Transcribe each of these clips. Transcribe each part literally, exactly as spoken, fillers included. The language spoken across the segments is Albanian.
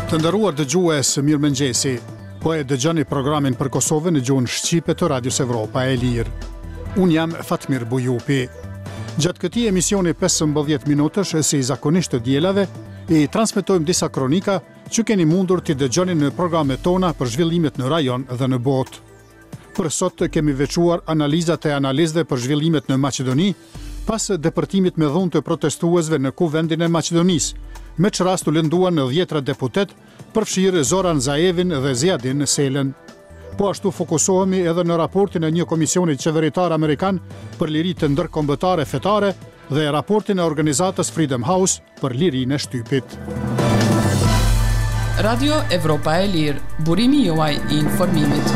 Të nderuar dëgjues, mirëmëngjesi. Po e dëgjoni programin për Kosovën në gjuhën shqipe të Radios Evropa e Lirë. Unë jam Fatmir Bujupi. Gjatë këtij emisioni pesëmbëdhjetë minutësh si zakonisht të dielave, i transmetojmë disa kronika që keni mundur t'i dëgjoni në programet tona për zhvillimet në rajon dhe në botë. Për sot kemi veçuar analizat e analistëve për zhvillimet në Maqedoni, pas depërtimit me dhunë të protestuesve në Kuvendin e Maqedonisë, me që rast u lënduan në dhjetra deputet, përfshirë Zoran Zaevin dhe Ziadin Selen. Po ashtu fokusohemi edhe në raportin e një komisioni qeveritar amerikan për liri të ndërkombëtare fetare dhe raportin e organizatës Freedom House për lirinë e shtypit. Radio Evropa e Lirë, burimi juaj i informimit.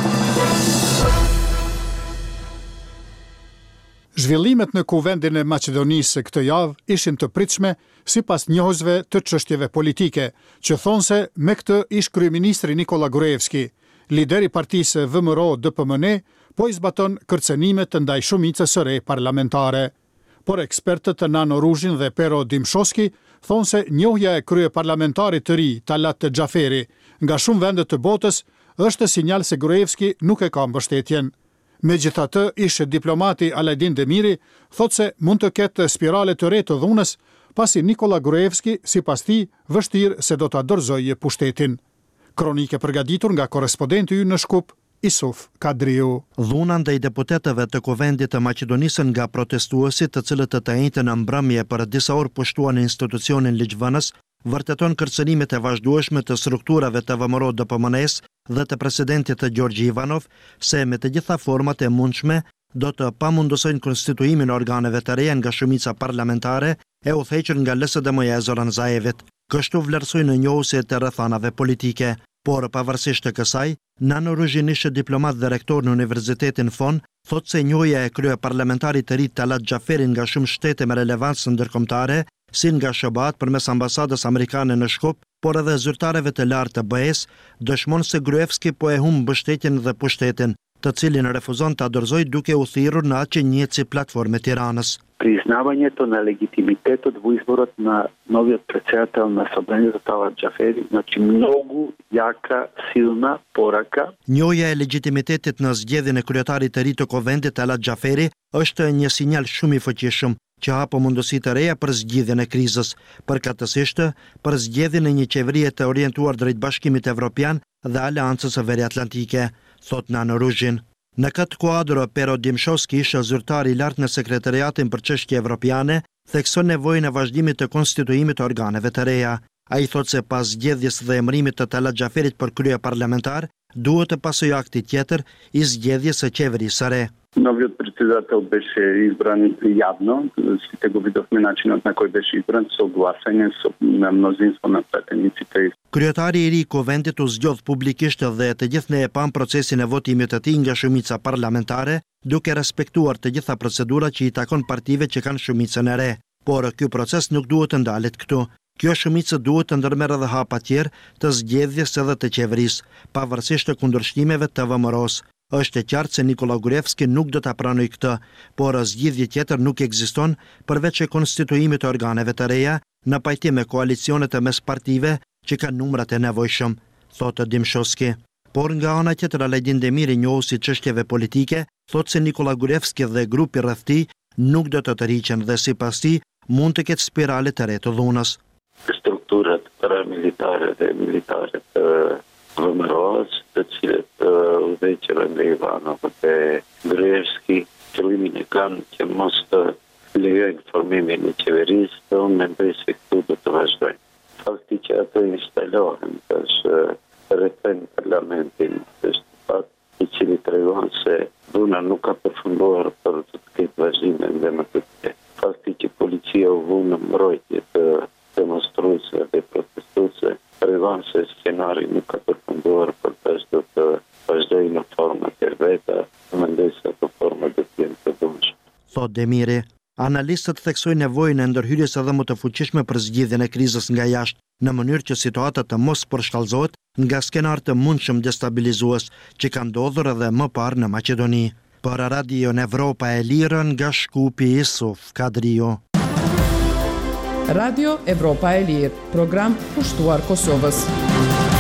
Zhvillimet në Kuvendin e Maqedonisë këtë javë ishin të pritshme sipas njohësve të çështjeve politike, që thonë se me këtë ish kryeministri Nikola Gruevski, lideri partisë V M R O D P M N, po i zbaton kërcënimet të ndaj shumicës së re parlamentare. Por ekspertët Nano Ruzhin dhe Pero Dimshoski thonë se njohja e krye parlamentarit të ri, Talat Xhaferi, nga shumë vende të botës është sinjal se Gruevski nuk e ka mbështetjen. Megjithatë, ish diplomati Aladin Demiri thotë se mund të ketë spirale të re të dhunës, pasi Nikola Gruevski, sipas tij, vështirë se do ta dorëzojë pushtetin. Kronike përgatitur nga korrespondenti ynë në Shkup, Isuf Kadriu. Dhuna ndaj deputetëve të Kuvendit të Maqedonisë nga protestuesit, të cilët të njëjtën në mbrëmje për disa orë pushtuan institucionin ligjvënës, vërteton kërcënimet e vazhdueshme të strukturave të V M R O D P M N-s dhe të presidentit të Gjorgji Ivanov, se me të gjitha format e mundshme do të pamundosojnë konstituimin e organeve të reja nga shumica parlamentare e udhëhequr nga L S D M-ja e Zoran Zaevit. Kështu vlerësoi në njohësjet e rrethanave politike, por pavarësisht të kësaj, Nano Ruzhin, ish diplomat dhe rektor në Universitetin Fon, thotë se njohja e krye parlamentarit të ri Talat Xhaferin nga shumë shtete me relevancë ndërkombëtare, si nga S B A-t përmes ambasadës amerikane në Shkup, por edhe zyrtarëve të lartë të B E-s, dëshmon se Gruevski po e humb mbështetjen dhe pushtetin, të cilin refuzon ta dorëzojë duke u thirrur në atë që njihet si platformë e Tiranës. Признавањето на легитимитетот во изборот на новиот претседател на Собранието Талат Xhaferi, значи многу јака, силна порака. Njohja e legitimitetit në zgjedhjen e kryetarit të ri të Kuvendit Talat Xhaferi është një sinjal shumë i fuqishëm që hapo mundësi të reja për zgjidhjen e krizës, përkatësisht për zgjedhjen e një qeverie të orientuar drejt Bashkimit Evropian dhe Aleancës së Veriatlantike, thot Nano Ruzhin. Në këtë kuadër, Pero Dimshoski, ish zyrtar i lartë në sekretariatin për çështje evropiane, thekson nevojën e vazhdimit të konstituimit të organeve të reja. Ai thotë se pas zgjedhjes dhe emërimit të Talat Xhaferit për krye parlamentar, duhet të pasojë akti tjetër i zgjedhjes së qeverisë së re. Новиот председател беше избран јавно, сите го видовме начинот на кој беше избран со гласање со на мнозинство на пратениците. Kryetari i ri i Kuvendit u zgjodh publikisht dhe të gjithë ne e pam procesin e votimit të tij nga shumica parlamentare, duke respektuar të gjitha procedurat që i takon partive që kanë shumicën e re. Por ky proces nuk duhet të ndalet këtu. Kjo shumicë duhet të ndërmerrë edhe hapa tjerë të zgjedhjes edhe të qeverisë, pavarësisht të kundërshtimeve të V M R O-s. Është e qartë se Nikola Gruevski nuk do ta pranojë këtë, por zgjidhje tjetër nuk ekziston përveç konstituimit të organeve të reja në pajtim me koalicionet e mespartive që kanë numrat e nevojshëm, thotë Dimshoski. Por nga ana tjetër, Aladin Demiri, njohuesi çështjeve politike, thotë se Nikola Gruevski dhe grupi rreth tij nuk do të tërhiqen dhe sipas tij mund të ketë spirale të re të dhunës. Strukturat paramilitare dhe militare të V M R O-s, të cilët udhëheqën nga Ivanov dhe Gruevski, qëllimin e kanë që mos të lejojnë formimin e qeverisë, dhe unë mendoj se këtu do të vazhdojnë. Fakti që ato instalohen tash rrethojnë parlamentin, është fakt i cili tregon se dhuna nuk ka përfunduar për të ketë vazhdime dhe më të tjerë. Fakti që policia u vu në mbrojtje të demonstruesve dhe protestuesve tregon se scenari nuk ka përfunduar, për tash do të vazhdojë në forma të veta, mendoj se ato forma do të jenë të dhunshme. Thot Demiri. Analistët theksojnë nevojën e ndërhyrjes edhe më të fuqishme për zgjidhjen e krizës nga jashtë, në mënyrë që situata të mos përshkallëzohet nga skenar të mundshëm destabilizues që ka ndodhur edhe më parë në Maqedoni. Për Radio Evropa e Lirë nga Shkupi, Isuf Kadriu. Radio Evropa e Lirë, program pushtuar Kosovës.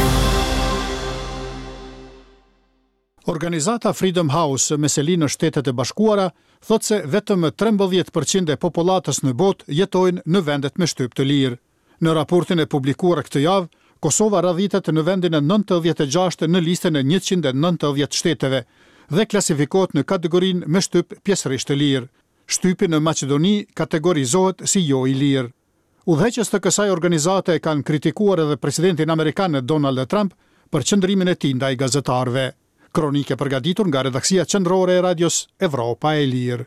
Organizata Freedom House me seli në Shtetet e Bashkuara thot se vetëm trembëdhjetë përqind e popullatës në botë jetojnë në vendet me shtyp të lirë. Në raportin e publikuar këtë javë, Kosova radhitet në vendin e nëntëdhjetë e gjashtë në listën e njëqind e nëntëdhjetë shteteve dhe klasifikohet në kategorinë me shtyp pjesërisht të lirë. Shtypi në Maqedoni kategorizohet si jo i lirë. Udhëheqës të kësaj organizate kanë kritikuar edhe presidentin amerikan Donald Trump për qëndrimin e tij ndaj gazetarëve. Kronike përgatitur nga redaksia qendrore e radios Evropa e Lirë.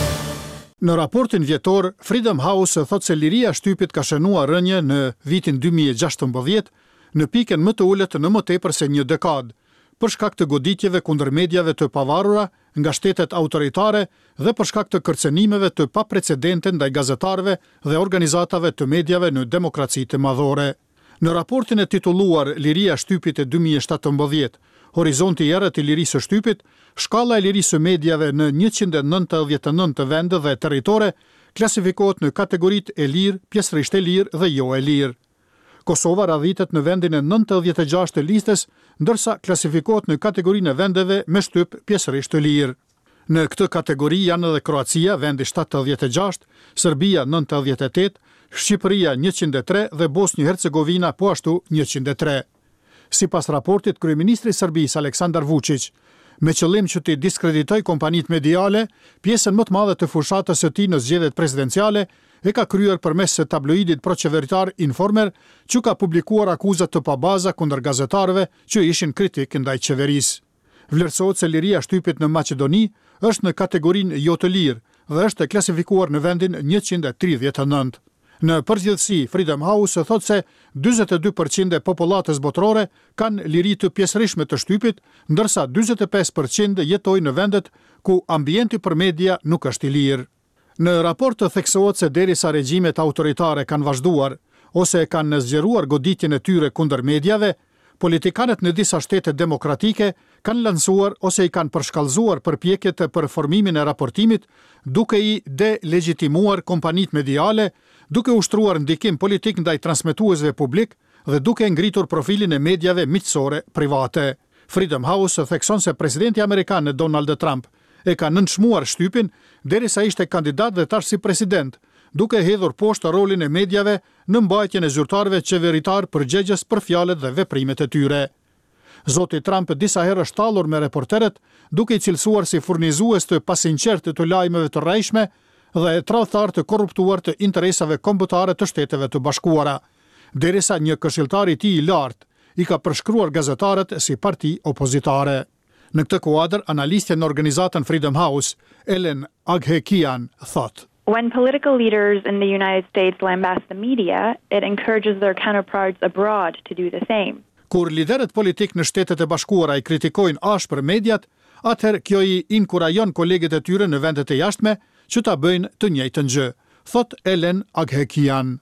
Në raportin vjetor, Freedom House thot se liria shtypit ka shënuar rënje në vitin dy mijë e gjashtëmbëdhjetë në pikën më të ulët në më tepër se një dekadë, për shkak të goditjeve kundër mediave të pavarura nga shtetet autoritare dhe për shkak të kërcënimeve të paprecedente ndaj gazetarëve dhe organizatave të mediave në demokracitë madhore. Në raportin e titulluar Liria e shtypit e dy mijë e shtatëmbëdhjetë, Horizonti i errët i lirisë së shtypit, shkalla e lirisë së mediave në njëqind e nëntëdhjetë e nëntë vende dhe territore klasifikohet në kategoritë e lirë, pjesërisht e lirë dhe jo e lirë. Kosova radhitet në vendin e nëntëdhjetë e gjashtë të listës, ndërsa klasifikohet në kategorinë e vendeve me shtyp pjesërisht të lirë. Në këtë kategori janë edhe Kroacia, vendi shtatëdhjetë e gjashtë, Serbia nëntëdhjetë e tetë, Shqipëria njëqind e tre dhe Bosnjë-Hercegovina po ashtu njëqind e tre. Sipas raportit, kryeministri i Serbisë Aleksandar Vučić, me qëllim që të diskreditoj kompanitë mediale, pjesën më të madhe të fushatës së tij në zgjedhjet presidenciale e ka kryer përmes së tabloidit proqeveritar Informer, që ka publikuar akuzat të pabaza kundër gazetarëve që ishin kritik ndaj qeverisë. Vlerësohet se liria e shtypit në Maqedoni është në kategorinë jo të lirë dhe është e klasifikuar në vendin njëqind e tridhjetë e nëntë. Në përgjithësi, Freedom House thot se dyzet e dy përqind e popullatës botërore kanë liri të pjesërishme të shtypit, ndërsa dyzet e pesë përqind jetojnë në vendet ku ambienti për media nuk është i lirë. Në raport të theksohet se derisa regjimet autoritare kanë vazhduar ose kanë zgjeruar goditjen e tyre kundër mediave, politikanët në disa shtete demokratike kanë lansuar ose i kanë përshkallëzuar përpjekjet për formimin e raportimit, duke i delegitimuar kompanitë mediale, duke ushtruar ndikim politik ndaj transmetuesve publik dhe duke ngritur profilin e mediave miqësore private. Freedom House thekson se presidenti amerikan Donald Trump e ka nënçmuar shtypin derisa ishte kandidat dhe tash si president, duke hedhur poshtë rolin e mediave në mbajtjen e zyrtarëve qeveritar përgjegjës për fjalët dhe veprimet e tyre. Zoti Trump disa herë është tallur me reporterët, duke i cilësuar si furnizues të pasinqertë të lajmeve të rrejshme dhe tradhtar të korruptuar të interesave kombëtare të Shteteve të Bashkuara, derisa një këshilltar i tij i lartë i ka përshkruar gazetarët si parti opozitare. Në këtë kuadër, analistja në organizatën Freedom House, Ellen Aghekian, thot: When political leaders in the United States lambast the media, it encourages their counterparts abroad to do the same. Kur liderët politik në Shtetet e Bashkuara i kritikojnë ashpër mediat, atëherë kjo i inkurajon kolegët e tyre në vendet e jashtme që ta bëjnë të njëjtën gjë, thot Ellen Aghekian.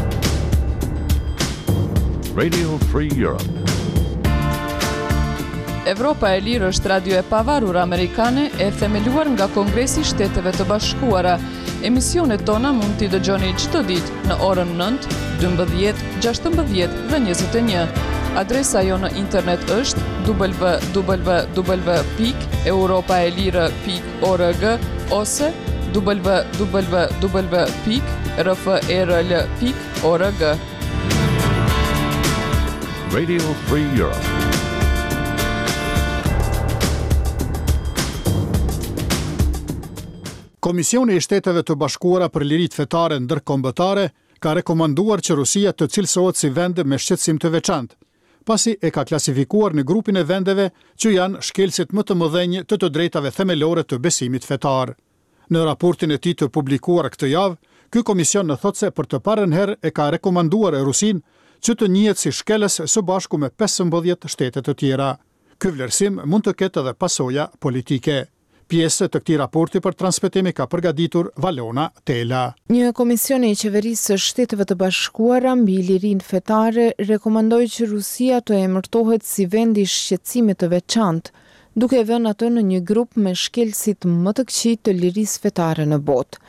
Radio Free Europe. Evropa e Lirë është radio e pavarur amerikane e themeluar nga Kongresi i Shteteve të Bashkuara. Emisionet tona mund t'i dëgjoni çdo ditë në orën nëntë, dymbëdhjetë, gjashtëmbëdhjetë dhe njëzet e një. Adresa jo në internet është w w w pikë europaelire pikë org ose w w w pikë r f e r l pikë org. Radio Free Europe. Komisioni i Shteteve të Bashkuara për Liritë Fetare Ndërkombëtare ka rekomanduar që Rusia të cilësohet si vend me shqetësim të veçantë, pasi e ka klasifikuar në grupin e vendeve që janë shkelësit më të mëdhenj të të drejtave themelore të besimit fetar. Në raportin e tij të publikuar këtë javë, ky komision në thotë se për të parën herë e ka rekomanduar Rusin që të njihet si shkelës së bashku me pesëmbëdhjetë shtete të tjera. Ky vlerësim mund të ketë edhe pasoja politike. Pjesë të këtij raporti për transmetimi ka përgatitur Valona Tela. Një komision i qeverisë së Shteteve të Bashkuara mbi lirinë fetare rekomandoi që Rusia të emërtohet si vend i shqetësimit të veçantë, duke vënë atë në një grup me shkelësit më të këqij të lirisë fetare në botë.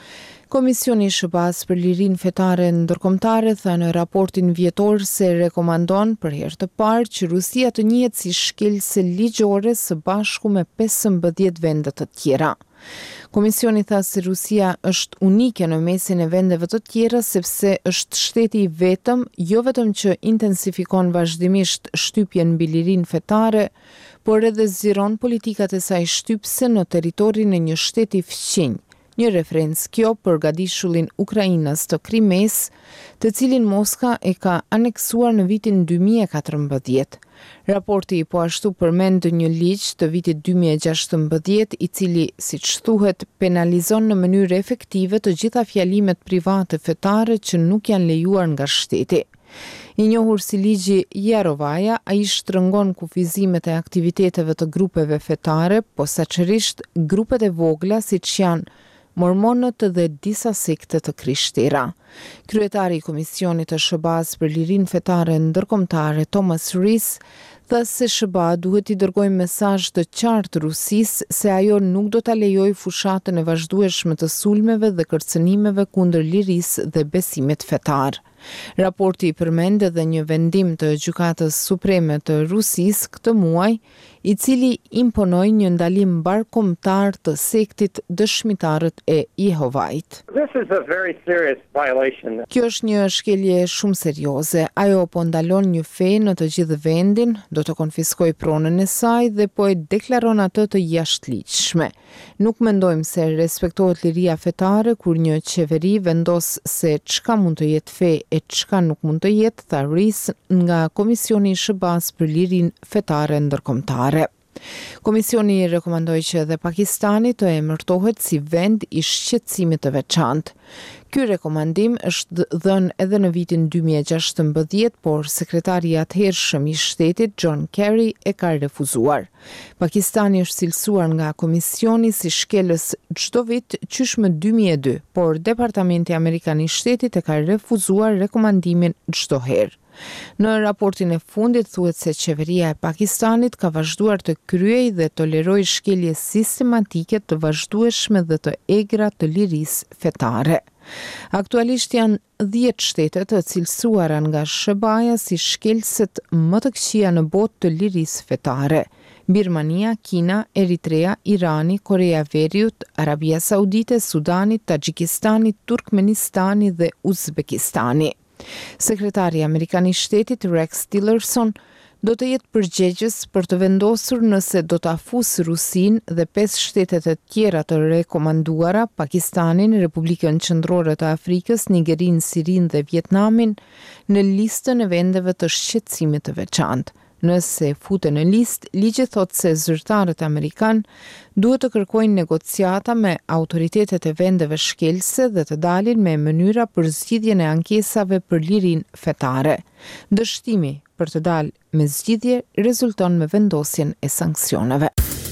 Komisioni i S B A-s për lirinë fetare ndërkombëtare tha në raportin vjetor se rekomandon për herë të parë që Rusia të njihet si shkelëse ligjore së bashku me pesëmbëdhjetë vende të tjera. Komisioni tha se Rusia është unike në mesin e vendeve të tjera sepse është shteti i vetëm jo vetëm që intensifikon vazhdimisht shtypjen mbi lirinë fetare, por edhe zgjeron politikat e saj shtypse në territorin e një shteti fqinj. Një referencë kjo për gadishullin Ukrainas të Krimes, të cilin Moska e ka aneksuar në vitin dy mijë e katërmbëdhjetë. Raporti po ashtu përmend një ligj të vitit dy mijë e gjashtëmbëdhjetë i cili, siç thuhet, penalizon në mënyrë efektive të gjitha fjalimet private fetare që nuk janë lejuar nga shteti. I njohur si ligji Jarovaja, ai shtrëngon kufizimet e aktiviteteve të grupeve fetare, posaçërisht grupet e vogla siç janë mormonët dhe disa sekte të krishtera. Kryetari i Komisionit të S B A-s për lirinë fetare ndërkombëtare, Thomas Ries, tha se S B A duhet i dërgojë mesazh të qartë Rusisë se ajo nuk do ta lejojë fushatën e vazhdueshme të sulmeve dhe kërcënimeve kundër lirisë dhe besimit fetar. Raporti i përmend edhe një vendim të Gjykatës Supreme të Rusisë këtë muaj, i cili imponoi një ndalim mbarkombëtar të sektit Dëshmitarët e Jehovait. This is a very serious violation. Kjo është një shkelje shumë serioze. Ajo po ndalon një fe në të gjithë vendin, do të konfiskojë pronën e saj dhe po e deklaron atë të jashtëligjshme. Nuk mendojmë se respektohet liria fetare kur një qeveri vendos se çka mund të jetë fe e çka nuk mund të jetë, tha Ries nga Komisioni i S B A-s për lirinë fetare ndërkombëtare. Komisioni rekomandoi që edhe Pakistani të emërtohet si vend i shqetësimit të veçantë. Ky rekomandim është dhënë edhe në vitin dy mijë e gjashtëmbëdhjetë, por sekretari i atëhershëm i shtetit John Kerry e ka refuzuar. Pakistani është cilësuar nga komisioni si shkelës çdo vit qysh më dy mijë e dy, por Departamenti Amerikan i Shtetit e ka refuzuar rekomandimin çdo herë. Në raportin e fundit thuhet se qeveria e Pakistanit ka vazhduar të kryej dhe toleroj shkelje sistematike të vazhdueshme dhe të egra të lirisë fetare. Aktualisht janë dhjetë shtete të cilësuara nga S B A-ja si shkelëset më të këqija në botë të lirisë fetare: Birmania, Kina, Eritrea, Irani, Korea e Veriut, Arabia Saudite, Sudani, Taxhikistani, Turkmenistani dhe Uzbekistani. Sekretari Amerikan i Shtetit Rex Tillerson do të jetë përgjegjës për të vendosur nëse do të afusë Rusinë dhe pesë shtetet e tjera të rekomanduara, Pakistanin, Republikën Qendrore të Afrikës, Nigerinë, Sirinë dhe Vietnamin, në listën e vendeve të shqetësimit të veçantë. Nëse futen në listë, ligji thotë se zyrtarët amerikan duhet të kërkojnë negociata me autoritetet e vendeve shkelëse dhe të dalin me mënyra për zgjidhjen e ankesave për lirinë fetare. Dështimi për të dalë me zgjidhje rezulton me vendosjen e sanksioneve.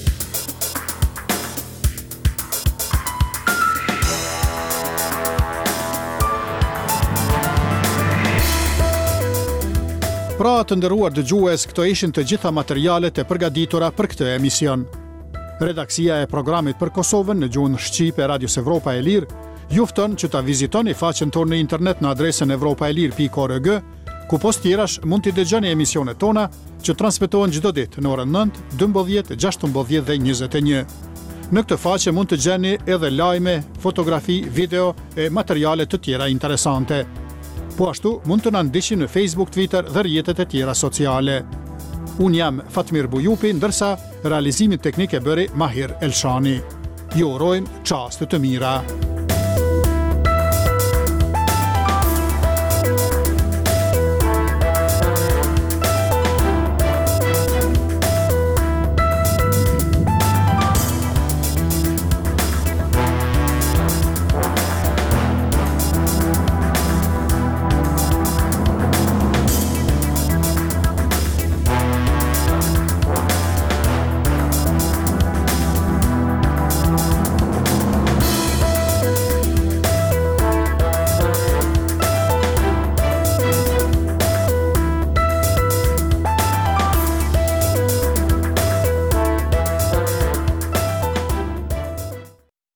Pra të nderuar dëgjues, këto ishin të gjitha materialet e përgatitura për këtë emision. Redaksia e programit për Kosovën në gjuhën shqipe e Radios Evropa e Lirë ju fton që ta vizitoni faqen tonë në internet në adresën evropaelir pikë org, ku post tjerash mund t'i dëgjoni emisionet tona që transmetohen çdo ditë në orën nëntë, dymbëdhjetë, gjashtëmbëdhjetë dhe njëzet e një. Në këtë faqe mund të gjeni edhe lajme, fotografi, video e materiale të tjera interesante. Po ashtu mund të na ndiqni në Facebook, Twitter dhe rrjetet e tjera sociale. Unë jam Fatmir Bujupi, ndërsa realizimin teknik e bëri Mahir Elshani. Ju urojmë çaste të mira.